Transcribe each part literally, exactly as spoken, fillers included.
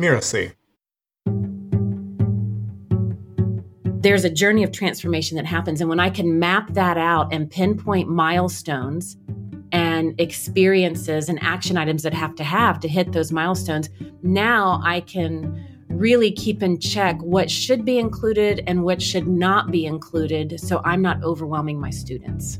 Miracy. There's a journey of transformation that happens. And when I can map that out and pinpoint milestones and experiences and action items that have to have to hit those milestones, now I can really keep in check what should be included and what should not be included so I'm not overwhelming my students.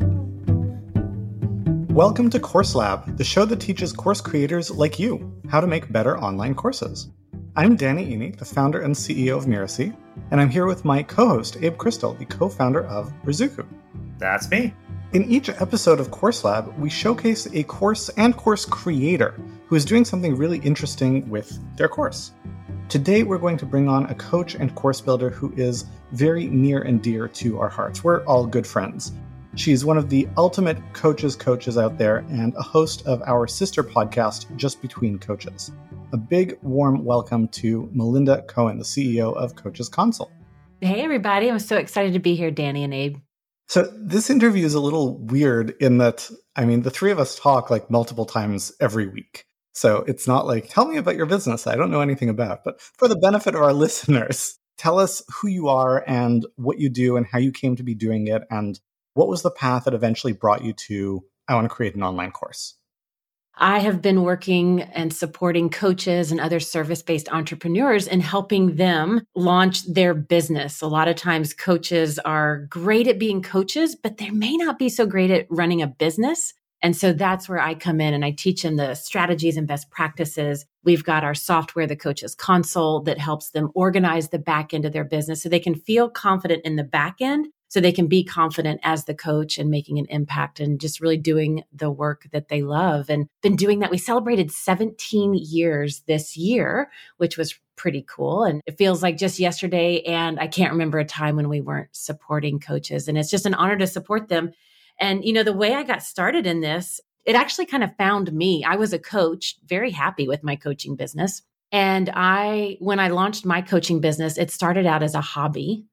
Welcome to Course Lab, the show that teaches course creators like you how to make better online courses. I'm Danny Iny, the founder and C E O of Miracy, and I'm here with my co-host, Abe Crystal, the co-founder of Rizuku. That's me. In each episode of Course Lab, we showcase a course and course creator who is doing something really interesting with their course. Today, we're going to bring on a coach and course builder who is very near and dear to our hearts. We're all good friends. She's one of the ultimate coaches coaches out there and a host of our sister podcast, Just Between Coaches. A big, warm welcome to Melinda Cohen, the C E O of Coaches Console. Hey, everybody. I'm so excited to be here, Danny and Abe. So this interview is a little weird in that, I mean, the three of us talk like multiple times every week. So it's not like, tell me about your business I don't know anything about. But for the benefit of our listeners, tell us who you are and what you do and how you came to be doing it. And what was the path that eventually brought you to, I want to create an online course? I have been working and supporting coaches and other service-based entrepreneurs and helping them launch their business. A lot of times coaches are great at being coaches, but they may not be so great at running a business. And so that's where I come in and I teach them the strategies and best practices. We've got our software, the Coaches Console, that helps them organize the back end of their business so they can feel confident in the back end, so they can be confident as the coach and making an impact and just really doing the work that they love. And been doing that. We celebrated seventeen years this year, which was pretty cool. And it feels like just yesterday. And I can't remember a time when we weren't supporting coaches. And it's just an honor to support them. And, you know, the way I got started in this, it actually kind of found me. I was a coach, very happy with my coaching business. And I, when I launched my coaching business, it started out as a hobby.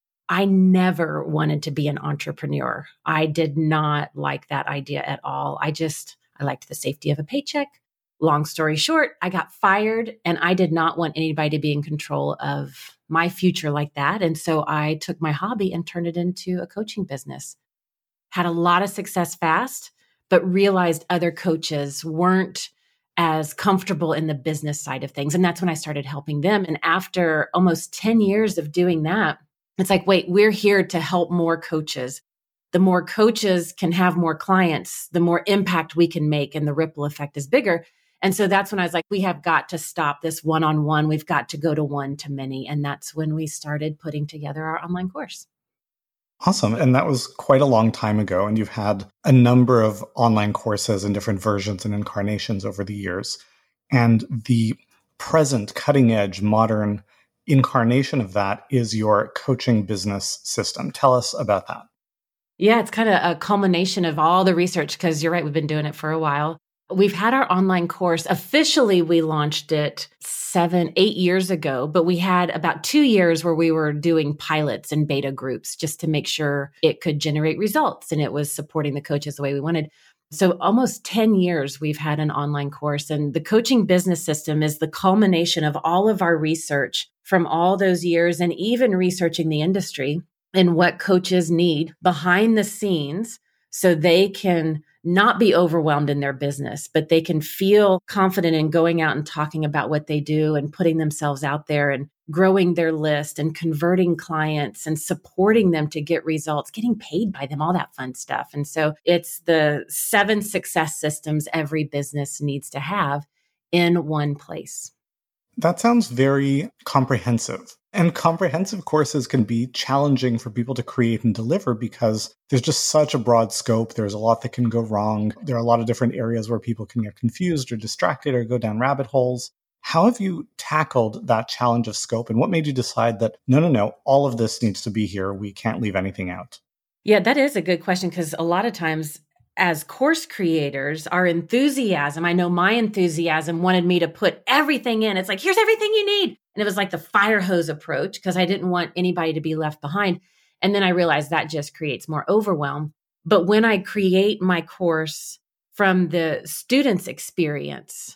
I never wanted to be an entrepreneur. I did not like that idea at all. I just, I liked the safety of a paycheck. Long story short, I got fired and I did not want anybody to be in control of my future like that. And so I took my hobby and turned it into a coaching business. Had a lot of success fast, but realized other coaches weren't as comfortable in the business side of things. And that's when I started helping them. And after almost ten years of doing that, it's like, wait, we're here to help more coaches. The more coaches can have more clients, the more impact we can make and the ripple effect is bigger. And so that's when I was like, we have got to stop this one-on-one. We've got to go to one-to-many. And that's when we started putting together our online course. Awesome. And that was quite a long time ago. And you've had a number of online courses and different versions and incarnations over the years. And the present cutting edge modern incarnation of that is your coaching business system. Tell us about that. Yeah, it's kind of a culmination of all the research because you're right, we've been doing it for a while. We've had our online course. Officially, we launched it seven, eight years ago, but we had about two years where we were doing pilots and beta groups just to make sure it could generate results and it was supporting the coaches the way we wanted. So almost ten years we've had an online course, and the coaching business system is the culmination of all of our research from all those years and even researching the industry and what coaches need behind the scenes so they can not be overwhelmed in their business, but they can feel confident in going out and talking about what they do and putting themselves out there and growing their list and converting clients and supporting them to get results, getting paid by them, all that fun stuff. And so it's the seven success systems every business needs to have in one place. That sounds very comprehensive. And comprehensive courses can be challenging for people to create and deliver because there's just such a broad scope. There's a lot that can go wrong. There are a lot of different areas where people can get confused or distracted or go down rabbit holes. How have you tackled that challenge of scope? And what made you decide that, no, no, no, all of this needs to be here. We can't leave anything out? Yeah, that is a good question because a lot of times as course creators, our enthusiasm, I know my enthusiasm wanted me to put everything in. It's like, here's everything you need. And it was like the fire hose approach because I didn't want anybody to be left behind. And then I realized that just creates more overwhelm. But when I create my course from the student's experience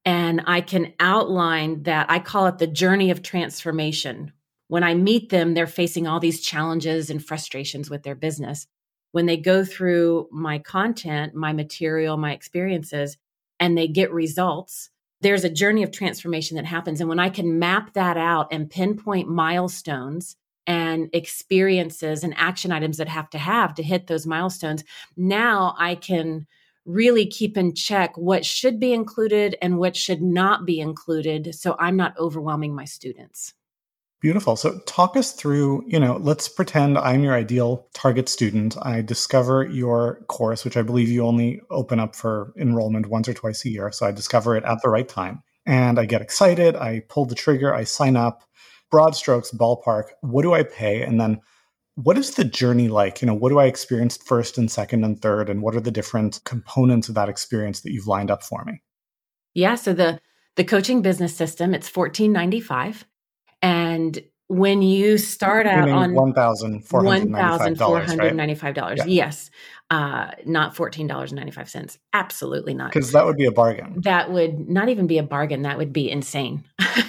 And I can outline that. I call it the journey of transformation. When I meet them, they're facing all these challenges and frustrations with their business. When they go through my content, my material, my experiences, and they get results, there's a journey of transformation that happens. And when I can map that out and pinpoint milestones and experiences and action items that have to have to hit those milestones, now I can really keep in check what should be included and what should not be included, so I'm not overwhelming my students. Beautiful. So talk us through, you know, let's pretend I'm your ideal target student. I discover your course, which I believe you only open up for enrollment once or twice a year. So I discover it at the right time and I get excited. I pull the trigger. I sign up. Broad strokes, ballpark. What do I pay? And then what is the journey like? You know, what do I experience first and second and third? And what are the different components of that experience that you've lined up for me? Yeah. So the, the coaching business system, it's fourteen ninety-five. And when you start out on one thousand four hundred ninety-five dollars, one thousand four hundred ninety-five dollars, right? Yeah. Yes, uh, not fourteen dollars and ninety-five cents. Absolutely not. Because that would be a bargain. That would not even be a bargain. That would be insane.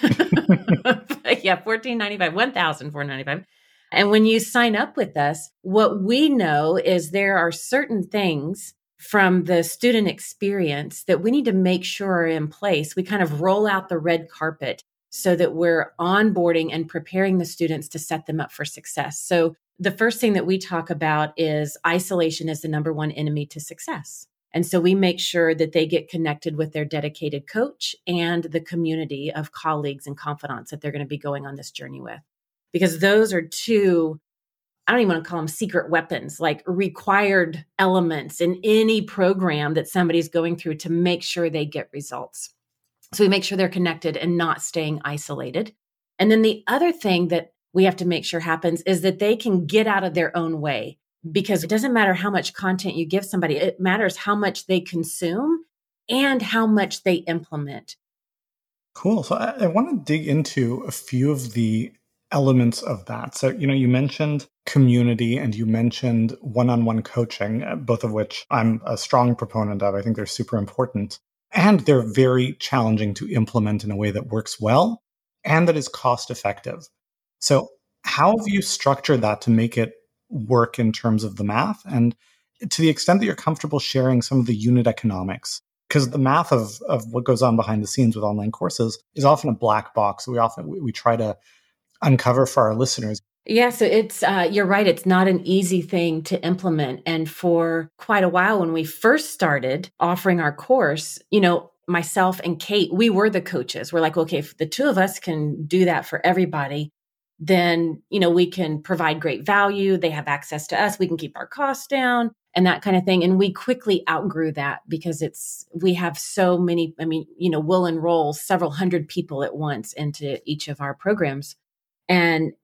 But yeah, fourteen ninety-five, one thousand four hundred ninety-five. And when you sign up with us, what we know is there are certain things from the student experience that we need to make sure are in place. We kind of roll out the red carpet so that we're onboarding and preparing the students to set them up for success. So the first thing that we talk about is isolation is the number one enemy to success. And so we make sure that they get connected with their dedicated coach and the community of colleagues and confidants that they're going to be going on this journey with. Because those are two, I don't even want to call them secret weapons, like required elements in any program that somebody's going through to make sure they get results. So we make sure they're connected and not staying isolated. And then the other thing that we have to make sure happens is that they can get out of their own way, because it doesn't matter how much content you give somebody. It matters how much they consume and how much they implement. Cool. So I, I want to dig into a few of the elements of that. So, you know, you mentioned community and you mentioned one-on-one coaching, both of which I'm a strong proponent of. I think they're super important. And they're very challenging to implement in a way that works well and that is cost effective. So how have you structured that to make it work in terms of the math? And to the extent that you're comfortable sharing some of the unit economics, because the math of, of what goes on behind the scenes with online courses is often a black box. We often, we, we try to uncover for our listeners. Yeah, so it's, uh, you're right. It's not an easy thing to implement. And for quite a while, when we first started offering our course, you know, myself and Kate, we were the coaches. We're like, okay, if the two of us can do that for everybody, then, you know, we can provide great value. They have access to us. We can keep our costs down and that kind of thing. And we quickly outgrew that because it's, we have so many, I mean, you know, we'll enroll several hundred people at once into each of our programs. And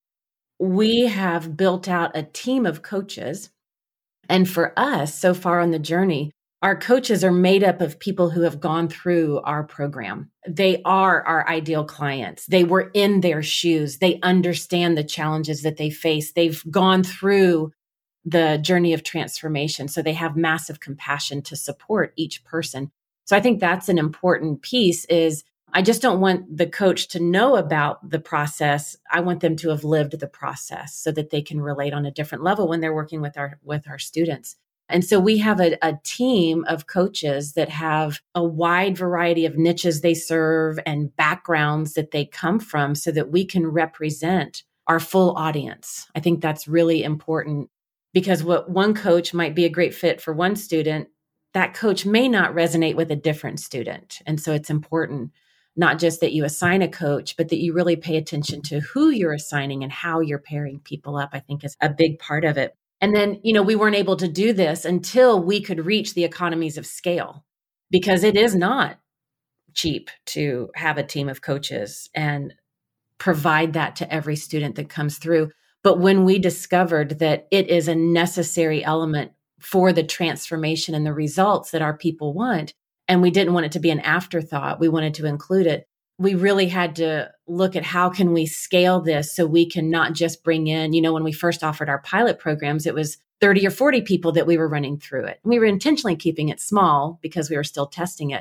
we have built out a team of coaches. And for us, so far on the journey, our coaches are made up of people who have gone through our program. They are our ideal clients. They were in their shoes. They understand the challenges that they face. They've gone through the journey of transformation. So they have massive compassion to support each person. So I think that's an important piece is I just don't want the coach to know about the process. I want them to have lived the process so that they can relate on a different level when they're working with our with our students. And so we have a, a team of coaches that have a wide variety of niches they serve and backgrounds that they come from so that we can represent our full audience. I think that's really important because what one coach might be a great fit for one student, that coach may not resonate with a different student. And so it's important not just that you assign a coach, but that you really pay attention to who you're assigning and how you're pairing people up, I think is a big part of it. And then, you know, we weren't able to do this until we could reach the economies of scale because it is not cheap to have a team of coaches and provide that to every student that comes through. But when we discovered that it is a necessary element for the transformation and the results that our people want, and we didn't want it to be an afterthought, we wanted to include it, we really had to look at how can we scale this so we can not just bring in, you know, when we first offered our pilot programs, it was thirty or forty people that we were running through it. We were intentionally keeping it small because we were still testing it.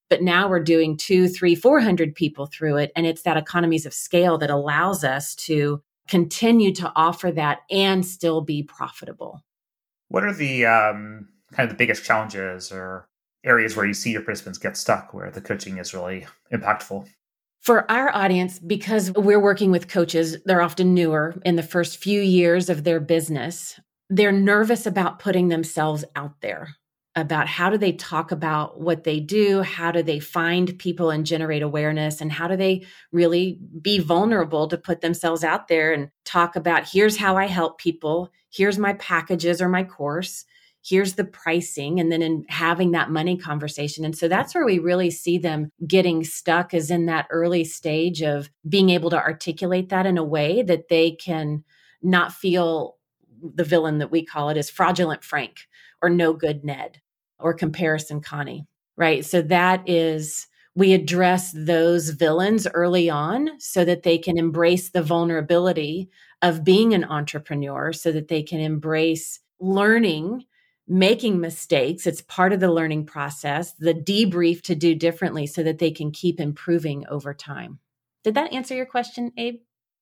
But now we're doing two, three, four hundred people through it. And it's that economies of scale that allows us to continue to offer that and still be profitable. What are the um, kind of the biggest challenges or areas where you see your participants get stuck, where the coaching is really impactful? For our audience, because we're working with coaches, they're often newer in the first few years of their business. They're nervous about putting themselves out there, about how do they talk about what they do? How do they find people and generate awareness? And how do they really be vulnerable to put themselves out there and talk about, here's how I help people. Here's my packages or my course. Here's the pricing. And then in having that money conversation. And so that's where we really see them getting stuck, is in that early stage of being able to articulate that in a way that they can not feel the villain that we call it is fraudulent Frank or no good Ned or comparison Connie, right? So that is, we address those villains early on so that they can embrace the vulnerability of being an entrepreneur, so that they can embrace learning, making mistakes. It's part of the learning process, the debrief to do differently so that they can keep improving over time. Did that answer your question, Abe?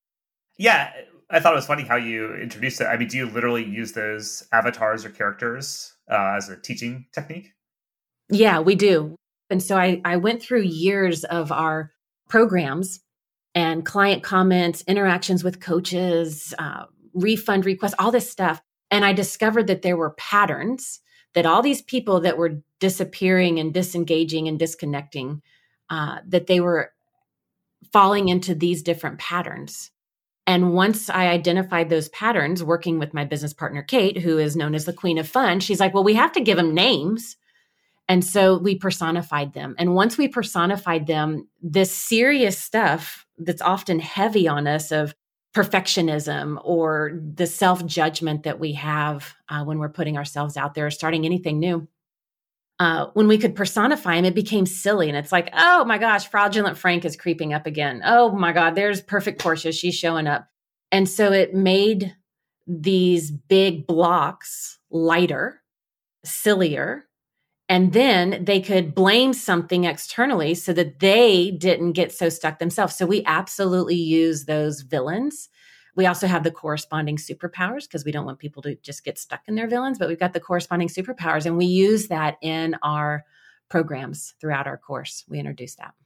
Yeah, I thought it was funny how you introduced it. I mean, do you literally use those avatars or characters uh, as a teaching technique? Yeah, we do. And so I, I went through years of our programs and client comments, interactions with coaches, uh, refund requests, all this stuff. And I discovered that there were patterns, that all these people that were disappearing and disengaging and disconnecting, uh, that they were falling into these different patterns. And once I identified those patterns, working with my business partner, Kate, who is known as the Queen of Fun, she's like, well, we have to give them names. And so we personified them. And once we personified them, this serious stuff that's often heavy on us of perfectionism or the self-judgment that we have uh, when we're putting ourselves out there or starting anything new, uh, when we could personify them, it became silly. And it's like, oh my gosh, fraudulent Frank is creeping up again. Oh my God, there's perfect Portia. She's showing up. And so it made these big blocks lighter, sillier. And then they could blame something externally so that they didn't get so stuck themselves. So we absolutely use those villains. We also have the corresponding superpowers because we don't want people to just get stuck in their villains, but we've got the corresponding superpowers. And we use that in our programs throughout our course. We introduce that.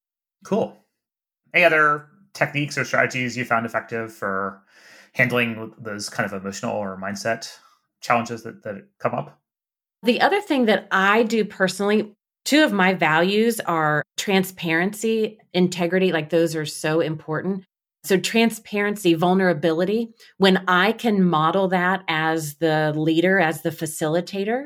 Cool. Any other techniques or strategies you found effective for handling those kind of emotional or mindset challenges that, that come up? The other thing that I do personally, two of my values are transparency, integrity, like those are so important. So transparency, vulnerability, when I can model that as the leader, as the facilitator,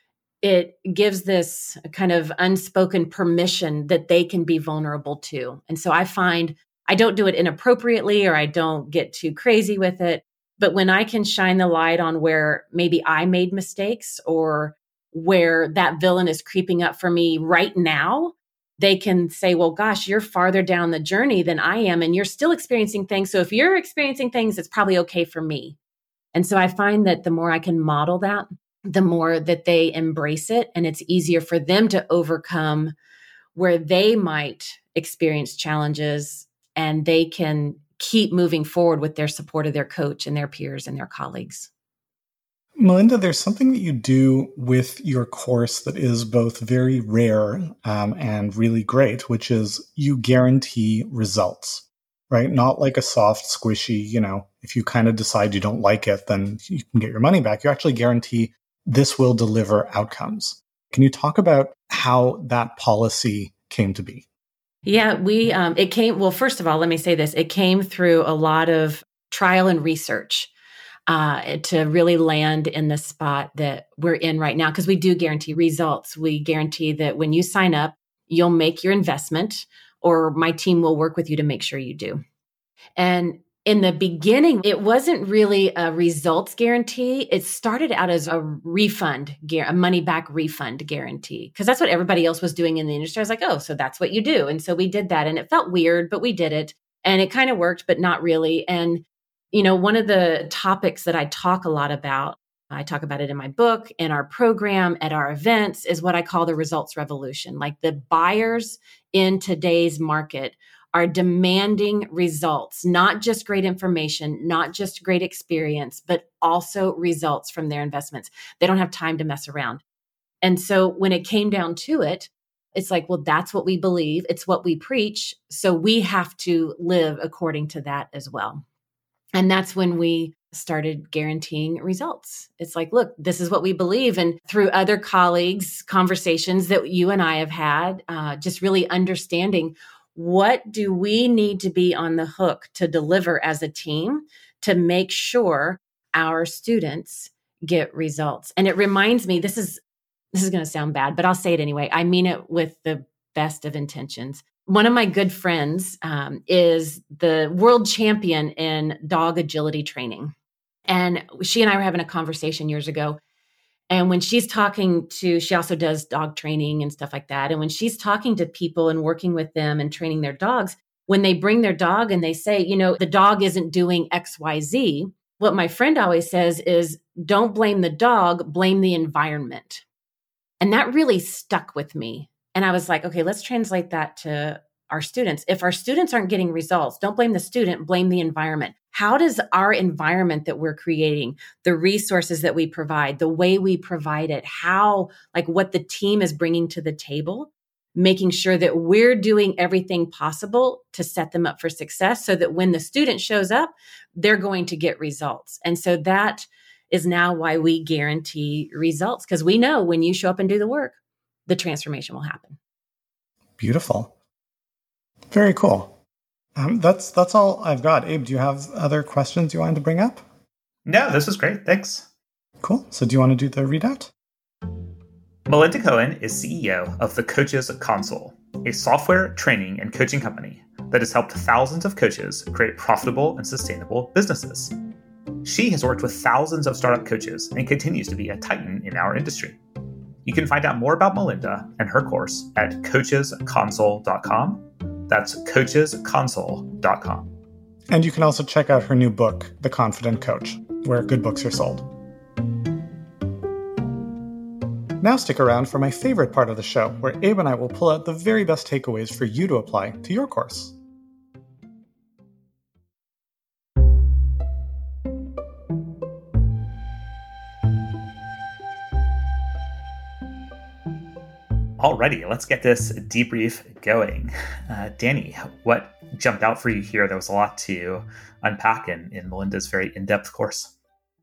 it gives this kind of unspoken permission that they can be vulnerable too. And so I find I don't do it inappropriately or I don't get too crazy with it. But when I can shine the light on where maybe I made mistakes or where that villain is creeping up for me right now, they can say, well, gosh, you're farther down the journey than I am, and you're still experiencing things. So if you're experiencing things, it's probably okay for me. And so I find that the more I can model that, the more that they embrace it, and it's easier for them to overcome where they might experience challenges, and they can keep moving forward with their support of their coach and their peers and their colleagues. Melinda, there's something that you do with your course that is both very rare um, and really great, which is you guarantee results, right? Not like a soft, squishy, you know, if you kind of decide you don't like it, then you can get your money back. You actually guarantee this will deliver outcomes. Can you talk about how that policy came to be? Yeah, we, um, it came, well, first of all, let me say this. It came through a lot of trial and research. Uh, to really land in the spot that we're in right now, because we do guarantee results. We guarantee that when you sign up, you'll make your investment, or my team will work with you to make sure you do. And in the beginning, it wasn't really a results guarantee. It started out as a refund, a money back refund guarantee, because that's what everybody else was doing in the industry. I was like, oh, so that's what you do. And so we did that, and it felt weird, but we did it, and it kind of worked, but not really. And you know, one of the topics that I talk a lot about I talk about it in my book, in our program, at our events, is what I call the results revolution. Like the buyers in today's market are demanding results, not just great information, not just great experience, but also results from their investments. They don't have time to mess around. And so when it came down to it, it's like, well, that's what we believe. It's what we preach. So we have to live according to that as well. And that's when we started guaranteeing results. It's like, look, this is what we believe. And through other colleagues, conversations that you and I have had, uh, just really understanding what do we need to be on the hook to deliver as a team to make sure our students get results. And it reminds me, this is this is going to sound bad, but I'll say it anyway. I mean it with the best of intentions. One of my good friends um, is the world champion in dog agility training. And she and I were having a conversation years ago. And when she's talking to, she also does dog training and stuff like that. And when she's talking to people and working with them and training their dogs, when they bring their dog and they say, you know, the dog isn't doing X, Y, Z, what my friend always says is, don't blame the dog, blame the environment. And that really stuck with me. And I was like, okay, let's translate that to our students. If our students aren't getting results, don't blame the student, blame the environment. How does our environment that we're creating, the resources that we provide, the way we provide it, how, like what the team is bringing to the table, making sure that we're doing everything possible to set them up for success so that when the student shows up, they're going to get results. And so that is now why we guarantee results, because we know when you show up and do the work, the transformation will happen. Beautiful. Very cool. Um, that's that's all I've got. Abe, do you have other questions you wanted to bring up? No, this was great. Thanks. Cool. So do you want to do the readout? Melinda Cohen is C E O of the Coaches Console, a software training and coaching company that has helped thousands of coaches create profitable and sustainable businesses. She has worked with thousands of startup coaches and continues to be a titan in our industry. You can find out more about Melinda and her course at coaches console dot com. That's coaches console dot com. And you can also check out her new book, The Confident Coach, where good books are sold. Now stick around for my favorite part of the show, where Abe and I will pull out the very best takeaways for you to apply to your course. Alrighty, let's get this debrief going. Uh, Danny, what jumped out for you here? There was a lot to unpack in, in Melinda's very in-depth course.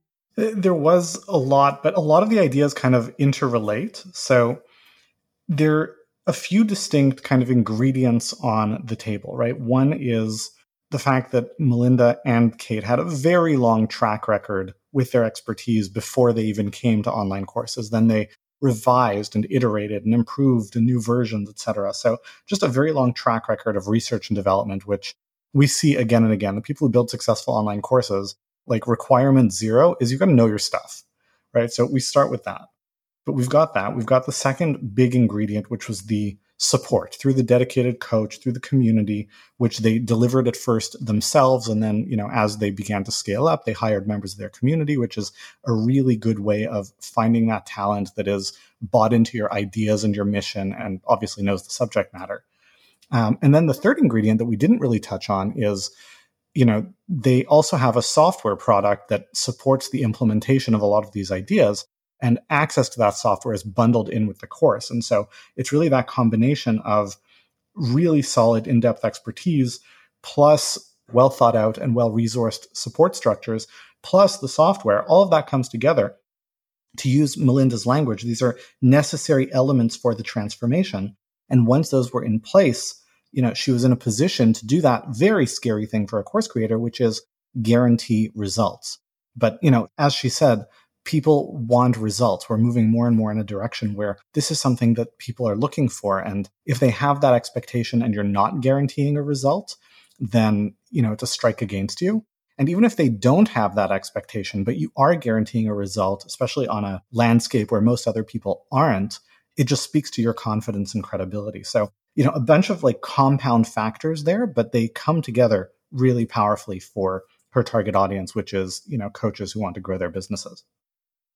There was a lot, but a lot of the ideas kind of interrelate. So there are a few distinct kind of ingredients on the table, right? One is the fact that Melinda and Kate had a very long track record with their expertise before they even came to online courses. Then they revised and iterated and improved in new versions, et cetera. So just a very long track record of research and development, which we see again and again. The people who build successful online courses, like requirement zero is you've got to know your stuff, right? So we start with that. But we've got that. We've got the second big ingredient, which was the support through the dedicated coach, through the community, which they delivered at first themselves. And then, you know, as they began to scale up, they hired members of their community, which is a really good way of finding that talent that is bought into your ideas and your mission and obviously knows the subject matter. Um, and then the third ingredient that we didn't really touch on is, you know, they also have a software product that supports the implementation of a lot of these ideas. And access to that software is bundled in with the course. And so it's really that combination of really solid in-depth expertise plus well thought out and well-resourced support structures, plus the software. All of that comes together. To use Melinda's language, these are necessary elements for the transformation. And once those were in place, you know, she was in a position to do that very scary thing for a course creator, which is guarantee results. But, you know, as she said, people want results. We're moving more and more in a direction where this is something that people are looking for. And if they have that expectation and you're not guaranteeing a result, then, you know, it's a strike against you. And even if they don't have that expectation, but you are guaranteeing a result, especially on a landscape where most other people aren't, it just speaks to your confidence and credibility. So, you know, a bunch of like compound factors there, but they come together really powerfully for her target audience, which is, you know, coaches who want to grow their businesses.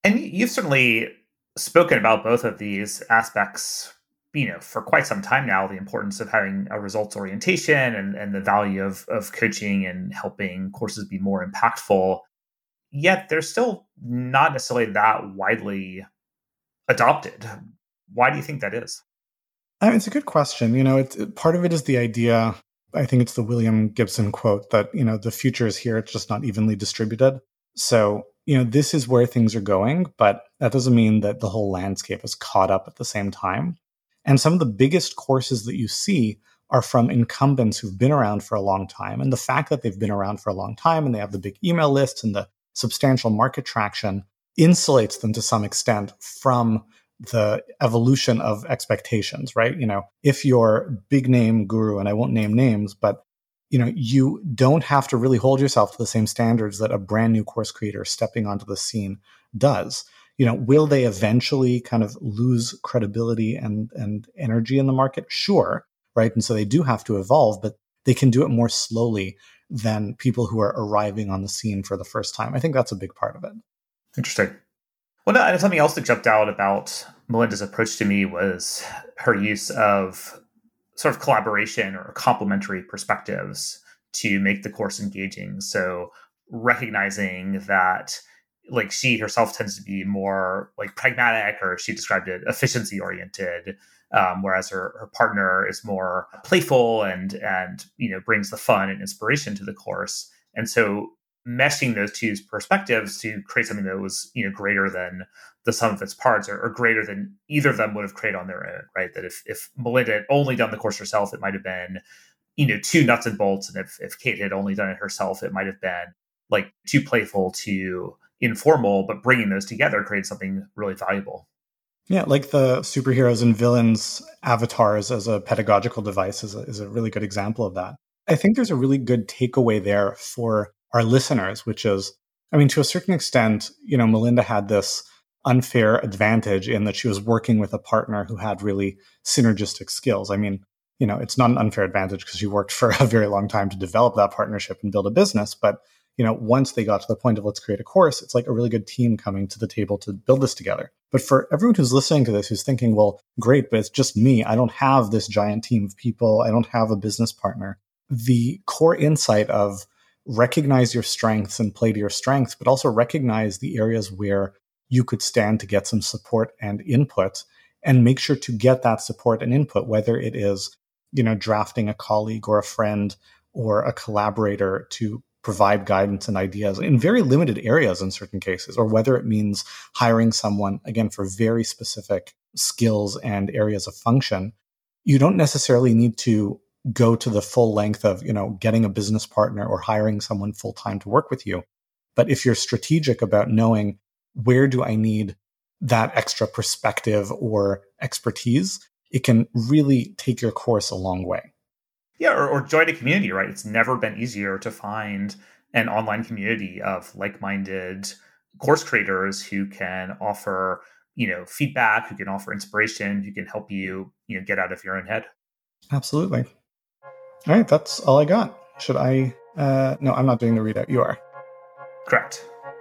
And you've certainly spoken about both of these aspects, you know, for quite some time now, the importance of having a results orientation and, and the value of, of coaching and helping courses be more impactful. Yet they're still not necessarily that widely adopted. Why do you think that is? I mean, it's a good question. You know, it's, it, part of it is the idea, I think it's the William Gibson quote that, you know, the future is here, it's just not evenly distributed. So, you know, this is where things are going, but that doesn't mean that the whole landscape is caught up at the same time. And some of the biggest courses that you see are from incumbents who've been around for a long time. And the fact that they've been around for a long time and they have the big email lists and the substantial market traction insulates them to some extent from the evolution of expectations, right? You know, if you're big name guru, and I won't name names, but you know, you don't have to really hold yourself to the same standards that a brand new course creator stepping onto the scene does. You know, will they eventually kind of lose credibility and, and energy in the market? Sure, right? And so they do have to evolve, but they can do it more slowly than people who are arriving on the scene for the first time. I think that's a big part of it. Interesting. Well, no, something else that jumped out about Melinda's approach to me was her use of sort of collaboration or complementary perspectives to make the course engaging. So recognizing that, like, she herself tends to be more like pragmatic, or she described it efficiency oriented, um, whereas her, her partner is more playful and and you know brings the fun and inspiration to the course. And so meshing those two perspectives to create something that was, you know, greater than the sum of its parts, or, or greater than either of them would have created on their own, right? That if, if Melinda had only done the course herself, it might have been, you know, too nuts and bolts. And if, if Kate had only done it herself, it might have been like too playful, too informal, but bringing those together created something really valuable. Yeah, like the superheroes and villains avatars as a pedagogical device is a, is a really good example of that. I think there's a really good takeaway there for our listeners, which is, I mean, to a certain extent, you know, Melinda had this unfair advantage in that she was working with a partner who had really synergistic skills. I mean, you know, it's not an unfair advantage because she worked for a very long time to develop that partnership and build a business. But, you know, once they got to the point of let's create a course, it's like a really good team coming to the table to build this together. But for everyone who's listening to this, who's thinking, well, great, but it's just me. I don't have this giant team of people. I don't have a business partner. The core insight of recognize your strengths and play to your strengths, but also recognize the areas where you could stand to get some support and input, and make sure to get that support and input, whether it is, you know, drafting a colleague or a friend or a collaborator to provide guidance and ideas in very limited areas in certain cases, or whether it means hiring someone, again, for very specific skills and areas of function. You don't necessarily need to go to the full length of, you know, getting a business partner or hiring someone full time to work with you. But if you're strategic about knowing where do I need that extra perspective or expertise, it can really take your course a long way. Yeah, or, or join a community, right? It's never been easier to find an online community of like-minded course creators who can offer, you know, feedback, who can offer inspiration, who can help you, you know, get out of your own head. Absolutely. All right, that's all I got. Should I? Uh, no, I'm not doing the readout. You are. Correct.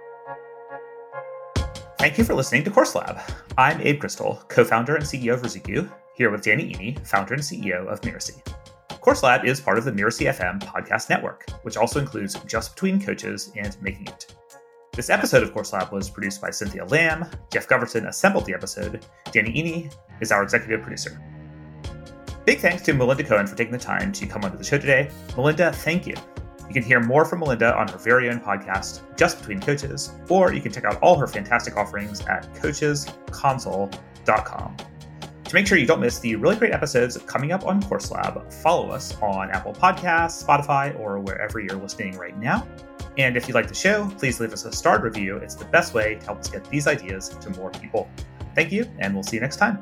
Thank you for listening to Course Lab. I'm Abe Crystal, co-founder and C E O of Ruzuku, here with Danny Iny, founder and C E O of Mirasee. Course Lab is part of the Mirasee F M podcast network, which also includes Just Between Coaches and Making It. This episode of Course Lab was produced by Cynthia Lamb. Jeff Goverton assembled the episode. Danny Iny is our executive producer. Big thanks to Melinda Cohen for taking the time to come onto the show today. Melinda, thank you. You can hear more from Melinda on her very own podcast, Just Between Coaches, or you can check out all her fantastic offerings at coaches console dot com. To make sure you don't miss the really great episodes coming up on Course Lab, follow us on Apple Podcasts, Spotify, or wherever you're listening right now. And if you like the show, please leave us a starred review. It's the best way to help us get these ideas to more people. Thank you, and we'll see you next time.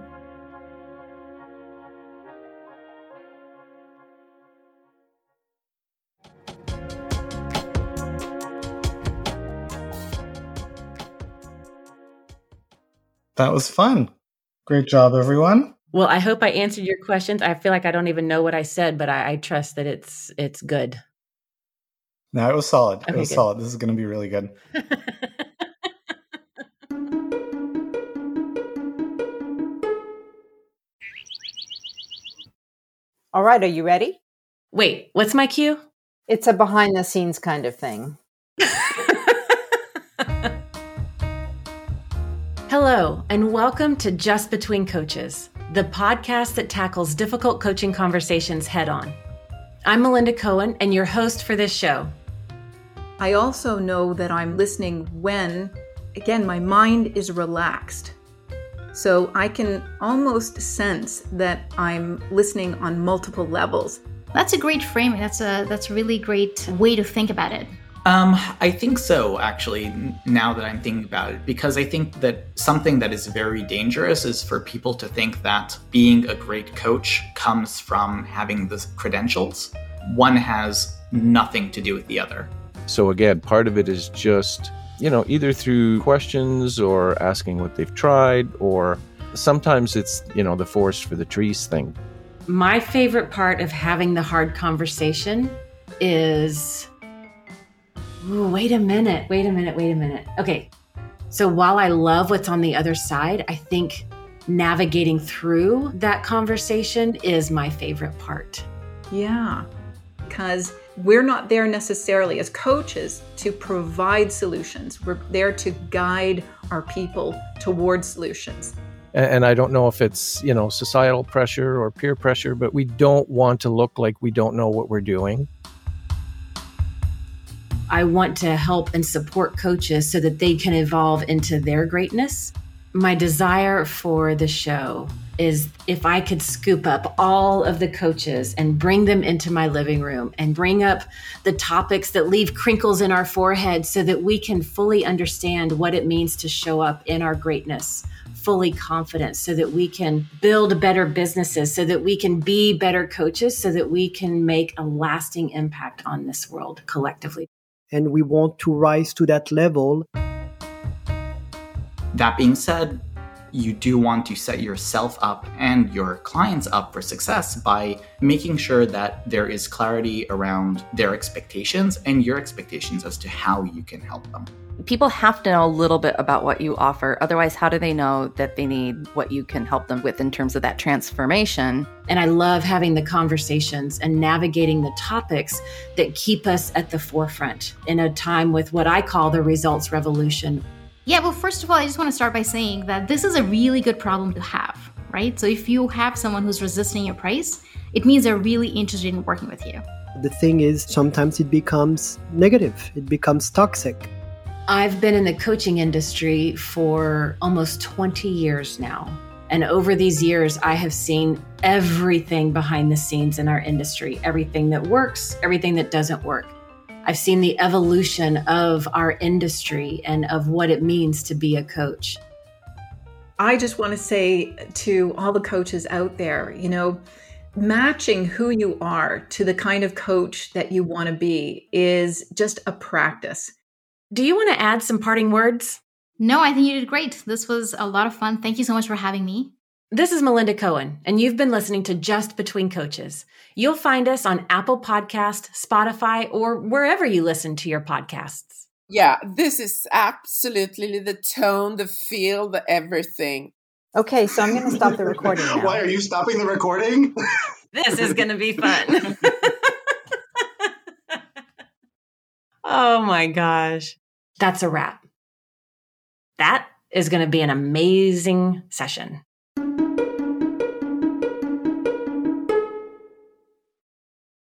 That was fun. Great job, everyone. Well, I hope I answered your questions. I feel like I don't even know what I said, but I, I trust that it's it's good. No, it was solid. Okay, it was good. solid. This is going to be really good. All right, are you ready? Wait, what's my cue? It's a behind the scenes kind of thing. Hello, and welcome to Just Between Coaches, the podcast that tackles difficult coaching conversations head on. I'm Melinda Cohen, and your host for this show. I also know that I'm listening when, again, my mind is relaxed. So I can almost sense that I'm listening on multiple levels. That's a great framing. That's a that's a really great way to think about it. Um, I think so, actually, now that I'm thinking about it, because I think that something that is very dangerous is for people to think that being a great coach comes from having the credentials. One has nothing to do with the other. So again, part of it is just, you know, either through questions or asking what they've tried, or sometimes it's, you know, the forest for the trees thing. My favorite part of having the hard conversation is... Ooh, wait a minute, wait a minute, wait a minute. Okay, so while I love what's on the other side, I think navigating through that conversation is my favorite part. Yeah, because we're not there necessarily as coaches to provide solutions. We're there to guide our people towards solutions. And I don't know if it's, you know, societal pressure or peer pressure, but we don't want to look like we don't know what we're doing. I want to help and support coaches so that they can evolve into their greatness. My desire for the show is if I could scoop up all of the coaches and bring them into my living room and bring up the topics that leave crinkles in our forehead so that we can fully understand what it means to show up in our greatness, fully confident, so that we can build better businesses, so that we can be better coaches, so that we can make a lasting impact on this world collectively. And we want to rise to that level. That being said, you do want to set yourself up and your clients up for success by making sure that there is clarity around their expectations and your expectations as to how you can help them. People have to know a little bit about what you offer. Otherwise, how do they know that they need what you can help them with in terms of that transformation? And I love having the conversations and navigating the topics that keep us at the forefront in a time with what I call the results revolution. Yeah, well, first of all, I just want to start by saying that this is a really good problem to have, right? So if you have someone who's resisting your price, it means they're really interested in working with you. The thing is, sometimes it becomes negative. It becomes toxic. I've been in the coaching industry for almost twenty years now. And over these years, I have seen everything behind the scenes in our industry, everything that works, everything that doesn't work. I've seen the evolution of our industry and of what it means to be a coach. I just want to say to all the coaches out there, you know, matching who you are to the kind of coach that you want to be is just a practice. Do you want to add some parting words? No, I think you did great. This was a lot of fun. Thank you so much for having me. This is Melinda Cohen, and you've been listening to Just Between Coaches. You'll find us on Apple Podcast, Spotify, or wherever you listen to your podcasts. Yeah, this is absolutely the tone, the feel, the everything. Okay, so I'm going to stop the recording now. Why are you stopping the recording? This is going to be fun. Oh my gosh. That's a wrap. That is going to be an amazing session.